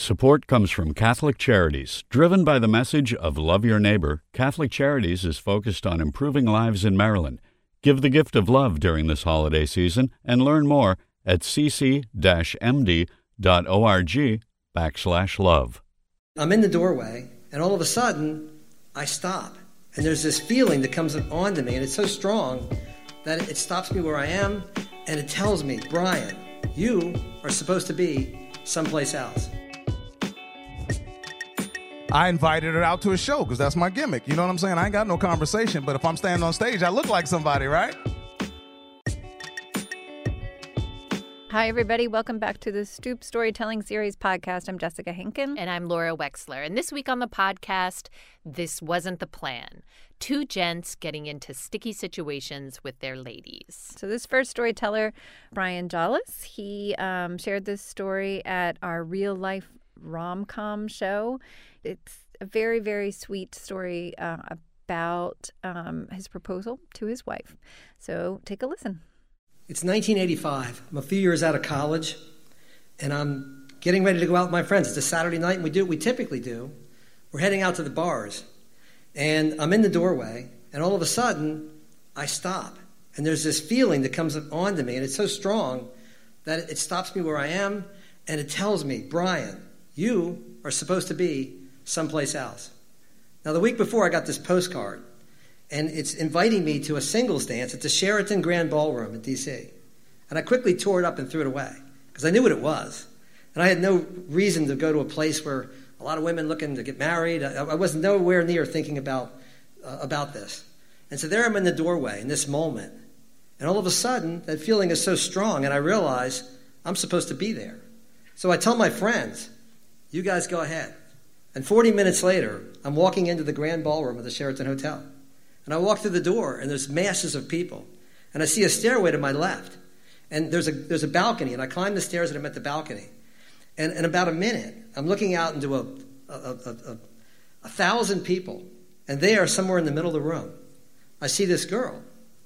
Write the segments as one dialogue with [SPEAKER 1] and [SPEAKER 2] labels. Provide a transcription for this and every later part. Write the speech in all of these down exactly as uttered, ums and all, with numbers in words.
[SPEAKER 1] Support comes from Catholic Charities. Driven by the message of love your neighbor, Catholic Charities is focused on improving lives in Maryland. Give the gift of love during this holiday season and learn more at cc-md.org backslash love.
[SPEAKER 2] I'm in the doorway, and all of a sudden, I stop. And there's this feeling that comes onto me, and it's so strong that it stops me where I am, and it tells me, Brian, you are supposed to be someplace else.
[SPEAKER 3] I invited her out to a show because that's my gimmick. You know what I'm saying? I ain't got no conversation, but if I'm standing on stage, I look like somebody, right?
[SPEAKER 4] Hi, everybody. Welcome back to the Stoop Storytelling Series podcast. I'm Jessica Henkin.
[SPEAKER 5] And I'm Laura Wexler. And this week on the podcast, This Wasn't the Plan. Two gents getting into sticky situations with their ladies.
[SPEAKER 4] So this first storyteller, Brian Jolles, he um, shared this story at our real-life rom-com show. It's a very, very sweet story uh, about um, his proposal to his wife. So take a listen.
[SPEAKER 2] It's nineteen eighty-five. I'm a few years out of college, and I'm getting ready to go out with my friends. It's a Saturday night, and we do what we typically do. We're heading out to the bars, and I'm in the doorway, and all of a sudden, I stop. And there's this feeling that comes onto me, and it's so strong that it stops me where I am, and it tells me, Brian, you are supposed to be someplace else. Now, the week before, I got this postcard, and it's inviting me to a singles dance at the Sheraton Grand Ballroom in D C And I quickly tore it up and threw it away, because I knew what it was. And I had no reason to go to a place where a lot of women looking to get married. I, I was nowhere near thinking about, uh, about this. And so there I'm in the doorway in this moment. And all of a sudden, that feeling is so strong, and I realize I'm supposed to be there. So I tell my friends, you guys go ahead. And forty minutes later, I'm walking into the Grand Ballroom of the Sheraton Hotel. And I walk through the door, and there's masses of people. And I see a stairway to my left. And there's a there's a balcony, and I climb the stairs, and I'm at the balcony. And in about a minute, I'm looking out into a, a, a, a, a thousand people. And there, somewhere in the middle of the room, I see this girl.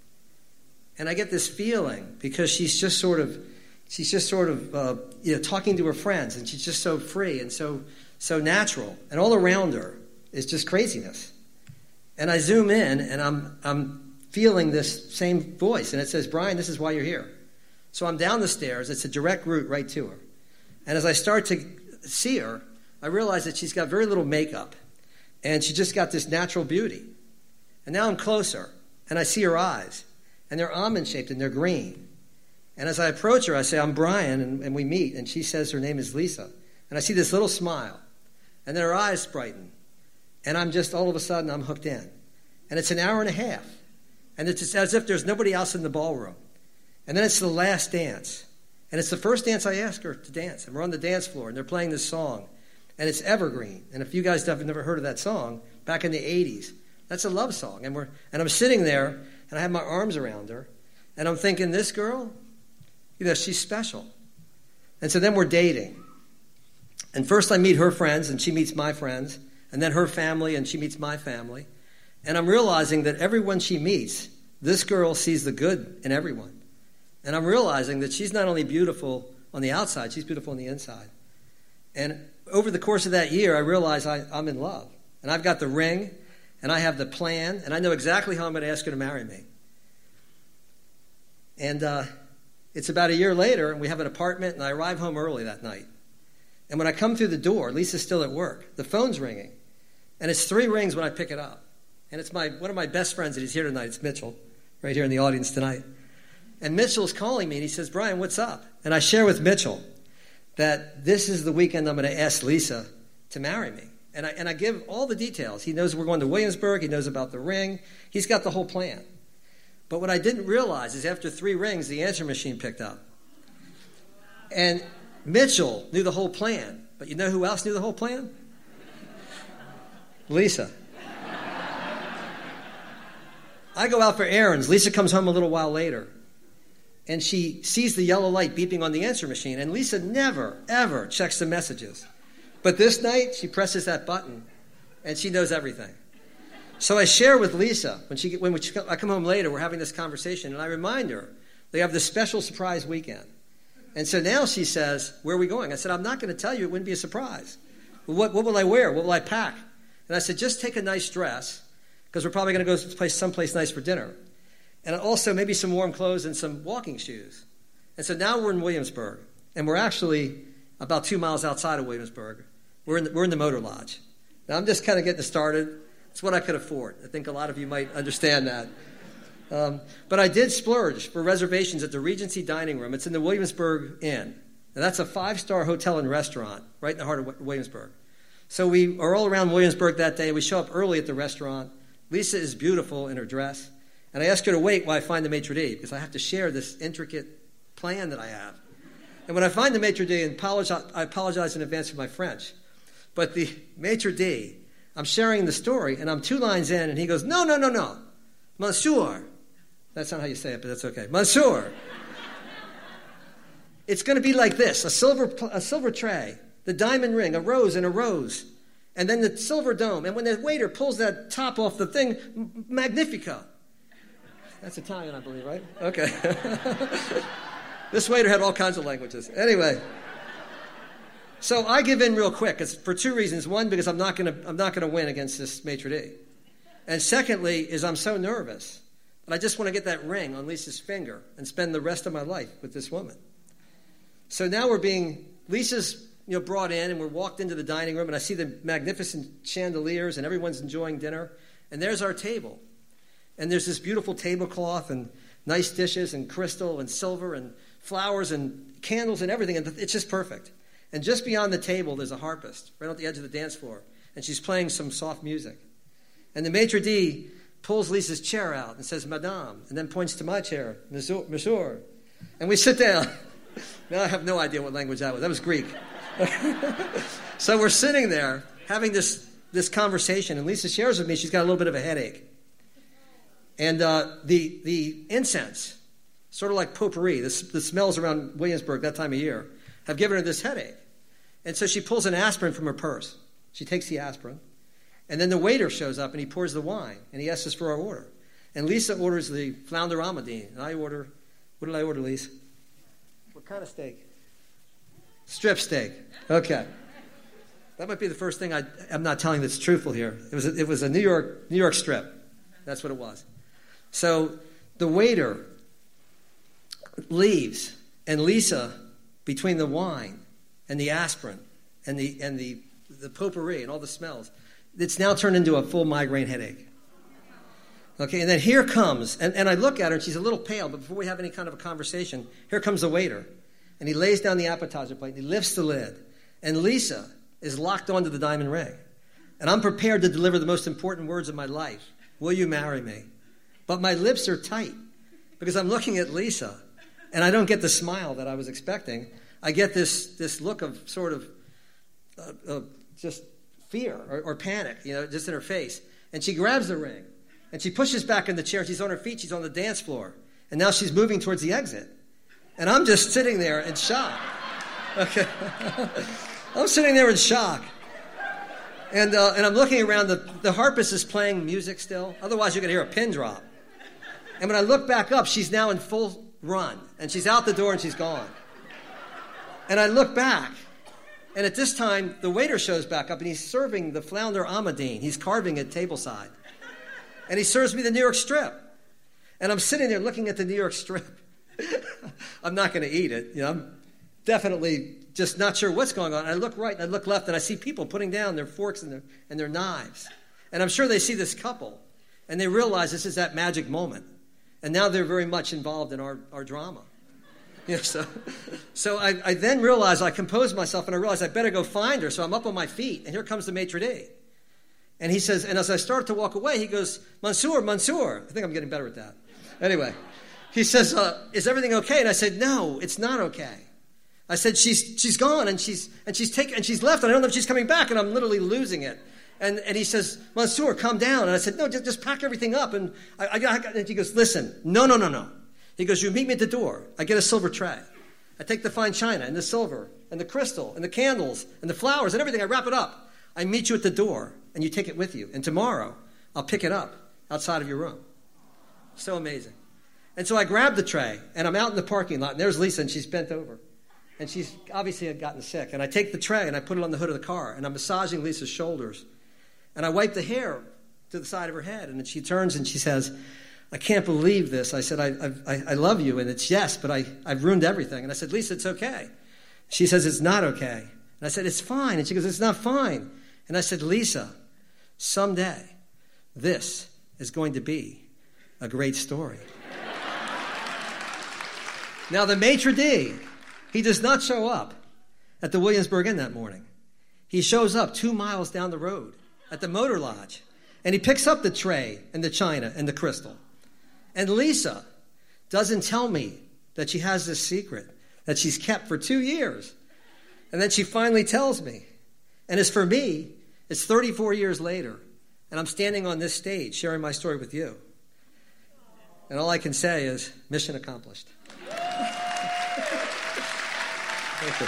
[SPEAKER 2] And I get this feeling, because she's just sort of, she's just sort of, uh, you know, talking to her friends, and she's just so free and so so natural. And all around her is just craziness. And I zoom in, and I'm I'm feeling this same voice, and it says, Brian, this is why you're here. So I'm down the stairs. It's a direct route right to her. And as I start to see her, I realize that she's got very little makeup, and she just got this natural beauty. And now I'm closer, and I see her eyes, and they're almond-shaped, and they're green. And as I approach her, I say, I'm Brian, and, and we meet, and she says her name is Lisa. And I see this little smile, and then her eyes brighten. And I'm just, all of a sudden, I'm hooked in. And it's an hour and a half. And it's just as if there's nobody else in the ballroom. And then it's the last dance. And it's the first dance I ask her to dance. And we're on the dance floor, and they're playing this song. And it's evergreen. And if you guys have never heard of that song, back in the eighties, that's a love song. And we're and I'm sitting there, and I have my arms around her. And I'm thinking, this girl, you know, she's special. And so then we're dating. And first I meet her friends, and she meets my friends. And then her family, and she meets my family. And I'm realizing that everyone she meets, this girl sees the good in everyone. And I'm realizing that she's not only beautiful on the outside, she's beautiful on the inside. And over the course of that year, I realize I, I'm in love. And I've got the ring, and I have the plan, and I know exactly how I'm going to ask her to marry me. And uh, it's about a year later, and we have an apartment, and I arrive home early that night. And when I come through the door, Lisa's still at work. The phone's ringing. And it's three rings when I pick it up. And it's my one of my best friends that is here tonight. It's Mitchell, right here in the audience tonight. And Mitchell's calling me, and he says, Brian, what's up? And I share with Mitchell that this is the weekend I'm going to ask Lisa to marry me. And I, and I give all the details. He knows we're going to Williamsburg. He knows about the ring. He's got the whole plan. But what I didn't realize is after three rings, the answer machine picked up. And Mitchell knew the whole plan. But you know who else knew the whole plan? Lisa. I go out for errands. Lisa comes home a little while later. And she sees the yellow light beeping on the answer machine. And Lisa never, ever checks the messages. But this night, she presses that button. And she knows everything. So I share with Lisa. When she when she, I come home later, we're having this conversation. And I remind her they have this special surprise weekend. And so now she says, where are we going? I said, I'm not going to tell you. It wouldn't be a surprise. Well, what, what will I wear? What will I pack? And I said, just take a nice dress, because we're probably going to go place, someplace nice for dinner. And also maybe some warm clothes and some walking shoes. And so now we're in Williamsburg, and we're actually about two miles outside of Williamsburg. We're in the, we're in the Motor Lodge. Now, I'm just kind of getting started. It's what I could afford. I think a lot of you might understand that. Um, but I did splurge for reservations at the Regency Dining Room. It's in the Williamsburg Inn. And that's a five-star hotel and restaurant right in the heart of Williamsburg. So we are all around Williamsburg that day. We show up early at the restaurant. Lisa is beautiful in her dress. And I ask her to wait while I find the maitre d', because I have to share this intricate plan that I have. And when I find the maitre d', and apologize, I apologize in advance for my French, but the maitre d', I'm sharing the story, and I'm two lines in, and he goes, no, no, no, no, Monsieur. That's not how you say it, but that's okay. Monsieur. It's going to be like this, a silver, a silver tray, the diamond ring, a rose and a rose, and then the silver dome. And when the waiter pulls that top off the thing, Magnifico. That's Italian, I believe, right? Okay. This waiter had all kinds of languages. Anyway. So I give in real quick. It's for two reasons. One, because I'm not going to I'm not going to win against this maitre d'. And secondly, is I'm so nervous that I just want to get that ring on Lisa's finger and spend the rest of my life with this woman. So now we're being, Lisa's you know, brought in, and we're walked into the dining room, and I see the magnificent chandeliers, and everyone's enjoying dinner. And there's our table. And there's this beautiful tablecloth and nice dishes and crystal and silver and flowers and candles and everything. And it's just perfect. And just beyond the table, there's a harpist right at the edge of the dance floor. And she's playing some soft music. And the maitre d' pulls Lisa's chair out and says, Madame, and then points to my chair, Monsieur. Monsieur. And we sit down. Now I have no idea what language that was. That was Greek. So we're sitting there having this, this conversation. And Lisa shares with me she's got a little bit of a headache. And uh, the the incense, sort of like potpourri, the, the smells around Williamsburg that time of year, have given her this headache. And so she pulls an aspirin from her purse. She takes the aspirin. And then the waiter shows up, and he pours the wine, and he asks us for our order. And Lisa orders the flounder amadine, and I order, what did I order, Lisa? What kind of steak? Strip steak. Okay. That might be the first thing I, I'm not telling that's truthful here. It was a, it was a New York New York strip. That's what it was. So the waiter leaves, and Lisa, between the wine and the aspirin and the and the, the potpourri and all the smells, it's now turned into a full migraine headache. Okay, and then here comes, and, and I look at her, and she's a little pale, but before we have any kind of a conversation, here comes the waiter, and he lays down the appetizer plate, and he lifts the lid, and Lisa is locked onto the diamond ring. And I'm prepared to deliver the most important words of my life. Will you marry me? But my lips are tight because I'm looking at Lisa, and I don't get the smile that I was expecting. I get this this look of sort of uh, uh, just fear or, or panic, you know, just in her face. And she grabs the ring, and she pushes back in the chair. She's on her feet. She's on the dance floor. And now she's moving towards the exit. And I'm just sitting there in shock. Okay. I'm sitting there in shock. And uh, and I'm looking around. The, the harpist is playing music still. Otherwise, you could hear a pin drop. And when I look back up, she's now in full run. And she's out the door and she's gone. And I look back. And at this time, the waiter shows back up and he's serving the flounder amadine. He's carving it tableside. And he serves me the New York strip. And I'm sitting there looking at the New York strip. I'm not going to eat it. You know, I'm definitely just not sure what's going on. And I look right and I look left and I see people putting down their forks and their, and their knives. And I'm sure they see this couple. And they realize this is that magic moment. And now they're very much involved in our, our drama. You know, so so I, I then realize, I compose myself, and I realize I better go find her. So I'm up on my feet, and here comes the maitre d'. And he says, and as I start to walk away, he goes, Monsieur, Monsieur. I think I'm getting better at that. Anyway, he says, uh, is everything okay? And I said, no, it's not okay. I said, she's she's gone, and she's and she's taken and she's left, and I don't know if she's coming back, and I'm literally losing it. And and he says, Monsieur, calm down. And I said, no, just, just pack everything up. And I, I, I and he goes, listen, no, no, no, no. He goes, you meet me at the door. I get a silver tray. I take the fine china and the silver and the crystal and the candles and the flowers and everything. I wrap it up. I meet you at the door, and you take it with you. And tomorrow, I'll pick it up outside of your room. So amazing. And so I grab the tray, and I'm out in the parking lot, and there's Lisa, and she's bent over. and she's obviously had gotten sick. And I take the tray and I put it on the hood of the car, and I'm massaging Lisa's shoulders. And I wipe the hair to the side of her head, and then she turns and she says, I can't believe this. I said, I, I, I love you, and it's yes, but I, I've ruined everything. And I said, Lisa, it's okay. She says, it's not okay. And I said, it's fine. And she goes, it's not fine. And I said, Lisa, someday this is going to be a great story. Now, the maitre d', he does not show up at the Williamsburg Inn that morning. He shows up two miles down the road at the Motor Lodge, and he picks up the tray and the china and the crystal. And Lisa doesn't tell me that she has this secret that she's kept for two years. And then she finally tells me. And as for me, it's thirty-four years later, and I'm standing on this stage sharing my story with you. And all I can say is, mission accomplished. Thank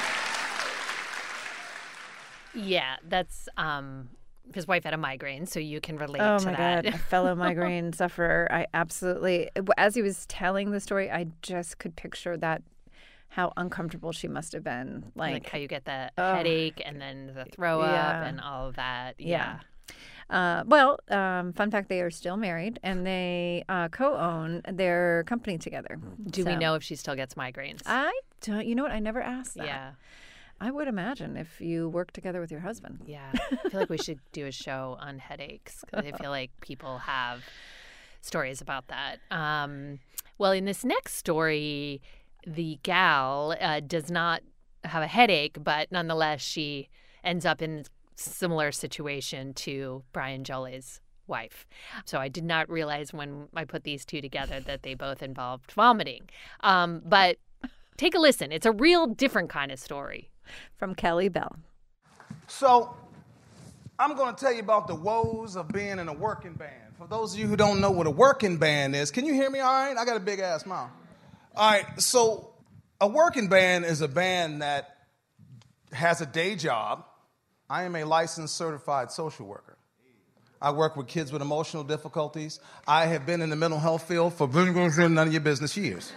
[SPEAKER 5] you. Yeah, that's um, his wife had a migraine, so you can relate
[SPEAKER 4] oh
[SPEAKER 5] to
[SPEAKER 4] my
[SPEAKER 5] that.
[SPEAKER 4] God, a fellow migraine sufferer. I absolutely, as he was telling the story, I just could picture that, how uncomfortable she must have been. Like,
[SPEAKER 5] like how you get the
[SPEAKER 4] oh,
[SPEAKER 5] headache and then the throw up
[SPEAKER 4] yeah.
[SPEAKER 5] and all of that.
[SPEAKER 4] Yeah.
[SPEAKER 5] yeah.
[SPEAKER 4] Uh, well, um, fun fact, they are still married, and they uh, co-own their company together.
[SPEAKER 5] Do
[SPEAKER 4] so,
[SPEAKER 5] we know if she still gets migraines?
[SPEAKER 4] I don't, you know what? I never asked that.
[SPEAKER 5] Yeah.
[SPEAKER 4] I would imagine if you work together with your husband.
[SPEAKER 5] Yeah. I feel like we should do a show on headaches, because I feel like people have stories about that. Um, well, in this next story, the gal uh, does not have a headache, but nonetheless, she ends up in a similar situation to Brian Jolly's wife. So I did not realize when I put these two together that they both involved vomiting. Um, but take a listen. It's a real different kind of story.
[SPEAKER 4] From Kelly Bell.
[SPEAKER 3] So, I'm going to tell you about the woes of being in a working band. For those of you who don't know what a working band is, can you hear me all right? I got a big-ass mouth. All right, so a working band is a band that has a day job. I am a licensed certified social worker. I work with kids with emotional difficulties. I have been in the mental health field for none of your business years.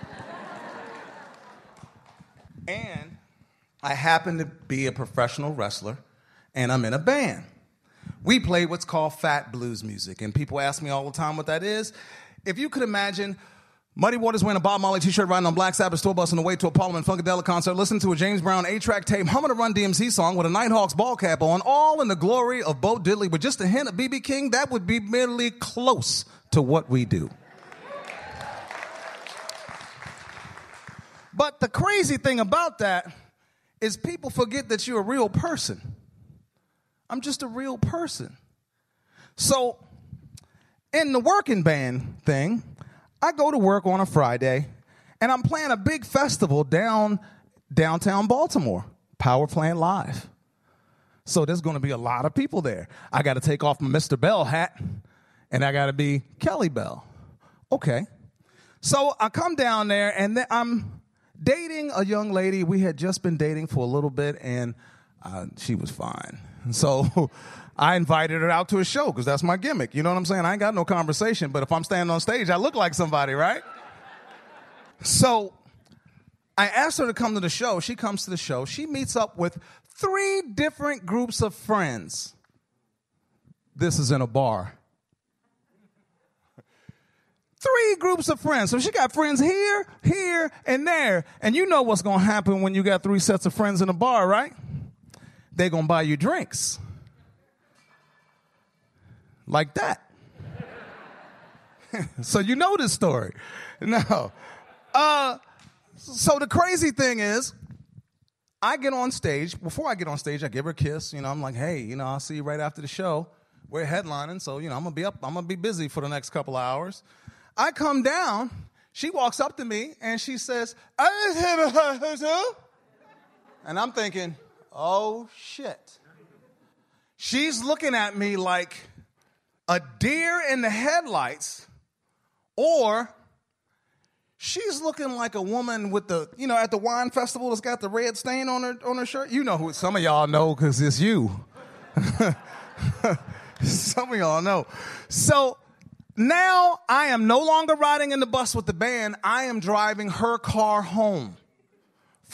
[SPEAKER 3] And I happen to be a professional wrestler, and I'm in a band. We play what's called fat blues music, and people ask me all the time what that is. If you could imagine Muddy Waters wearing a Bob Marley t-shirt, riding on Black Sabbath tour bus on the way to a Parliament Funkadelic concert, listening to a James Brown eight-track tape, humming a Run D M C song with a Nighthawks ball cap on, all in the glory of Bo Diddley with just a hint of B B King, that would be merely close to what we do. But the crazy thing about that is people forget that you're a real person. I'm just a real person. So, in the working band thing, I go to work on a Friday, and I'm playing a big festival down downtown Baltimore, Power Plant Live. So there's going to be a lot of people there. I got to take off my Mister Bell hat, and I got to be Kelly Bell. Okay. So I come down there, and then I'm dating a young lady. We had just been dating for a little bit, and uh, she was fine. So I invited her out to a show because that's my gimmick. You know what I'm saying? I ain't got no conversation, but if I'm standing on stage, I look like somebody, right? So I asked her to come to the show. She comes to the show. She meets up with three different groups of friends. This is in a bar. Three groups of friends. So she got friends here, here, and there. And you know what's going to happen when you got three sets of friends in a bar, right? They're going to buy you drinks. Like that. So you know this story. No. Uh, so the crazy thing is, I get on stage. Before I get on stage, I give her a kiss. You know, I'm like, hey, you know, I'll see you right after the show. We're headlining, so, you know, I'm going to be up. I'm going to be busy for the next couple of hours. I come down. She walks up to me, and she says, and I'm thinking, oh, shit. She's looking at me like a deer in the headlights, or she's looking like a woman with the, you know, at the wine festival that's got the red stain on her on her shirt. You know who, some of y'all know because it's you. Some of y'all know. So now I am no longer riding in the bus with the band. I am driving her car home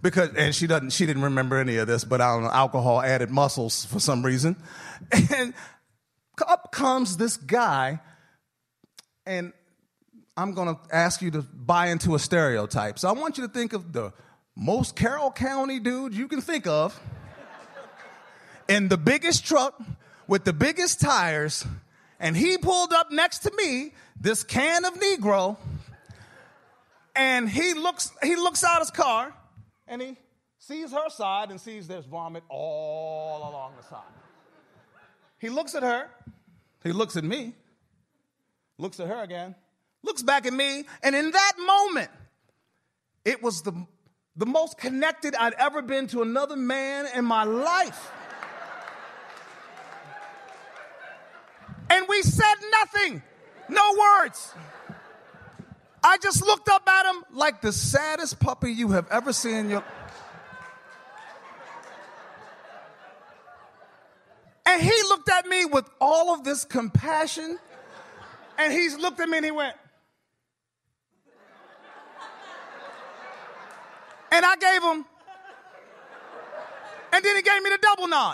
[SPEAKER 3] because, and she doesn't, she didn't remember any of this, but I don't know, alcohol added muscles for some reason. And up comes this guy, and I'm going to ask you to buy into a stereotype. So I want you to think of the most Carroll County dude you can think of in the biggest truck with the biggest tires, and he pulled up next to me, this can of Negro, and he looks he looks out his car, and he sees her side and sees there's vomit all along the side. He looks at her, he looks at me, looks at her again, looks back at me, and in that moment, it was the, the most connected I'd ever been to another man in my life. And we said nothing, no words. I just looked up at him like the saddest puppy you have ever seen in your... And he looked at me with all of this compassion, and he looked at me and he went... And I gave him... And then he gave me the double nod.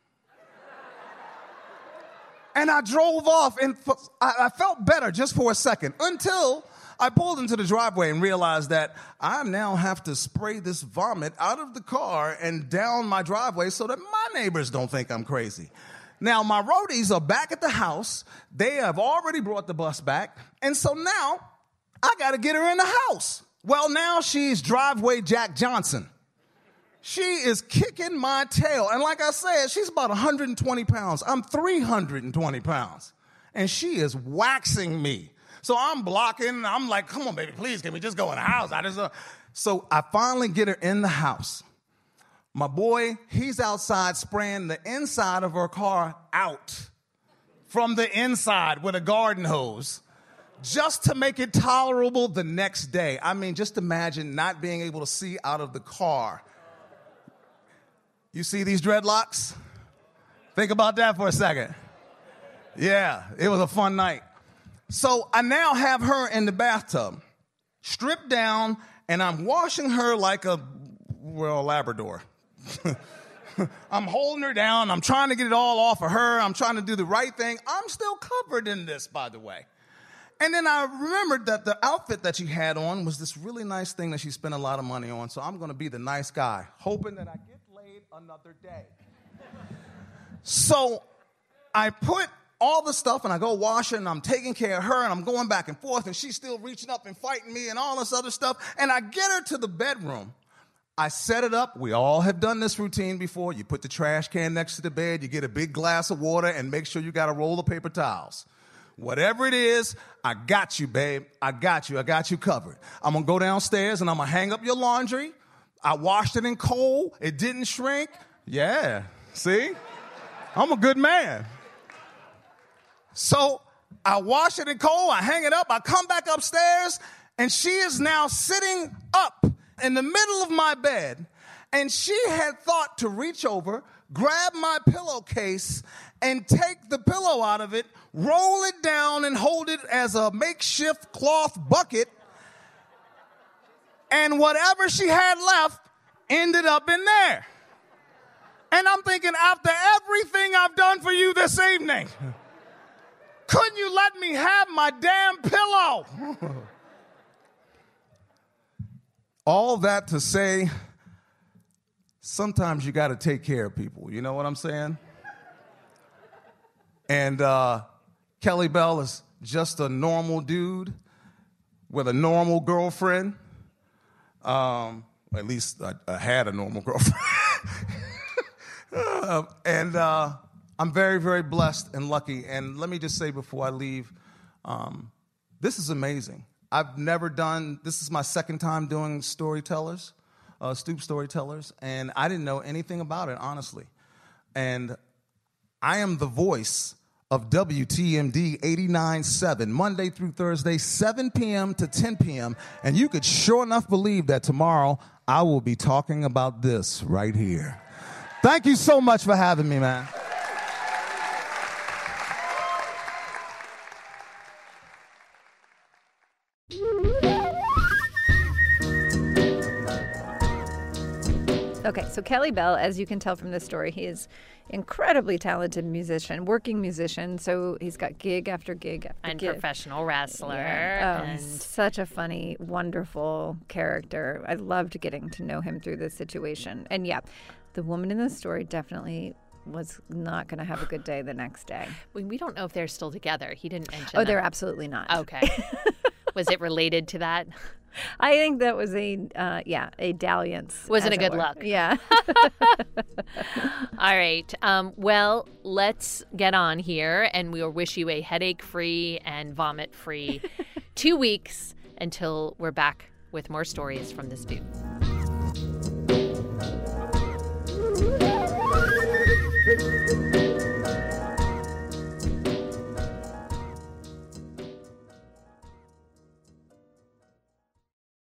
[SPEAKER 3] And I drove off, and I felt better just for a second until I pulled into the driveway and realized that I now have to spray this vomit out of the car and down my driveway so that my neighbors don't think I'm crazy. Now, my roadies are back at the house. They have already brought the bus back, and so now I got to get her in the house. Well, now she's driveway Jack Johnson. She is kicking my tail. And like I said, she's about one hundred twenty pounds. I'm three hundred twenty pounds. And she is waxing me. So I'm blocking. I'm like, come on, baby, please, can we just go in the house? I just, uh... So I finally get her in the house. My boy, he's outside spraying the inside of her car out from the inside with a garden hose just to make it tolerable the next day. I mean, just imagine not being able to see out of the car. You see these dreadlocks? Think about that for a second. Yeah, it was a fun night. So I now have her in the bathtub, stripped down, and I'm washing her like a, well, Labrador. I'm holding her down. I'm trying to get it all off of her. I'm trying to do the right thing. I'm still covered in this, by the way. And then I remembered that the outfit that she had on was this really nice thing that she spent a lot of money on. So I'm going to be the nice guy, hoping that I get laid another day. So I put all the stuff, and I go wash it, and I'm taking care of her, and I'm going back and forth, and she's still reaching up and fighting me and all this other stuff. And I get her to the bedroom. I set it up. We all have done this routine before. You put the trash can next to the bed. You get a big glass of water, and make sure you got a roll of paper towels. Whatever it is, I got you, babe. I got you. I got you covered. I'm going to go downstairs, and I'm going to hang up your laundry. I washed it in cold. It didn't shrink. Yeah. See? I'm a good man. So I wash it in cold. I hang it up. I come back upstairs, and she is now sitting up in the middle of my bed, and she had thought to reach over, grab my pillowcase, and take the pillow out of it, roll it down, and hold it as a makeshift cloth bucket. And whatever she had left ended up in there. And I'm thinking, after everything I've done for you this evening, couldn't you let me have my damn pillow? All that to say, sometimes you got to take care of people. You know what I'm saying? And uh, Kelly Bell is just a normal dude with a normal girlfriend. Um, at least I, I had a normal girlfriend. uh, and uh, I'm very, very blessed and lucky. And let me just say before I leave, um, this is amazing. I've never done, this is my second time doing storytellers, uh, Stoop Storytellers, and I didn't know anything about it, honestly. And I am the voice of W T M D eighty-nine point seven, Monday through Thursday, seven p.m. to ten p.m., and you could sure enough believe that tomorrow I will be talking about this right here. Thank you so much for having me, man.
[SPEAKER 4] Okay, so Kelly Bell, as you can tell from this story, he is incredibly talented musician, working musician. So he's got gig after gig after
[SPEAKER 5] and
[SPEAKER 4] gig.
[SPEAKER 5] professional wrestler.
[SPEAKER 4] Yeah. Oh,
[SPEAKER 5] and
[SPEAKER 4] such a funny, wonderful character. I loved getting to know him through this situation. And yeah, the woman in the story definitely was not going to have a good day the next day.
[SPEAKER 5] we, we don't know if they're still together. He didn't mention
[SPEAKER 4] Oh,
[SPEAKER 5] that.
[SPEAKER 4] they're absolutely not.
[SPEAKER 5] Okay. Was it related to that?
[SPEAKER 4] I think that was a, uh, yeah, a dalliance.
[SPEAKER 5] Wasn't
[SPEAKER 4] as
[SPEAKER 5] a
[SPEAKER 4] it
[SPEAKER 5] good
[SPEAKER 4] were.
[SPEAKER 5] look.
[SPEAKER 4] Yeah.
[SPEAKER 5] All right. Um, well, let's get on here, and we'll wish you a headache-free and vomit-free two weeks until we're back with more stories from this booth.